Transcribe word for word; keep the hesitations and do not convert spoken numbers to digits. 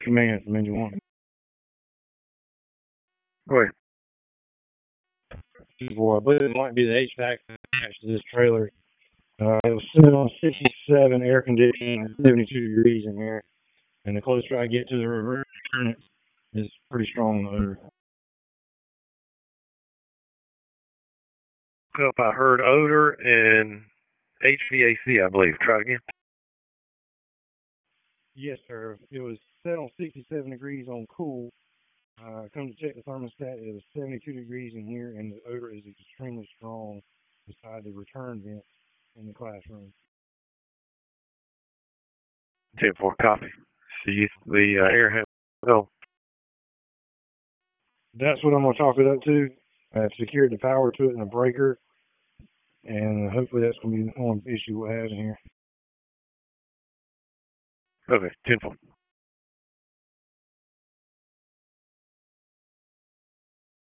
Command from engine one. Go ahead. Boy, I believe it might be the H V A C attached to this trailer. Uh, it was sitting on sixty-seven, air conditioning, seventy-two degrees in here. And the closer I get to the reverse, it's pretty strong odor. Well, I heard odor and H V A C, I believe. Try it again. Yes, sir. It was set on sixty-seven degrees on cool. Uh, come to check the thermostat, it was seventy-two degrees in here, and the odor is extremely strong beside the return vent in the classroom. ten four, copy. See, the uh, air has well. That's what I'm going to talk it up to. I've secured the power to it in a breaker, and hopefully that's going to be the only issue we'll have in here. Okay, ten four.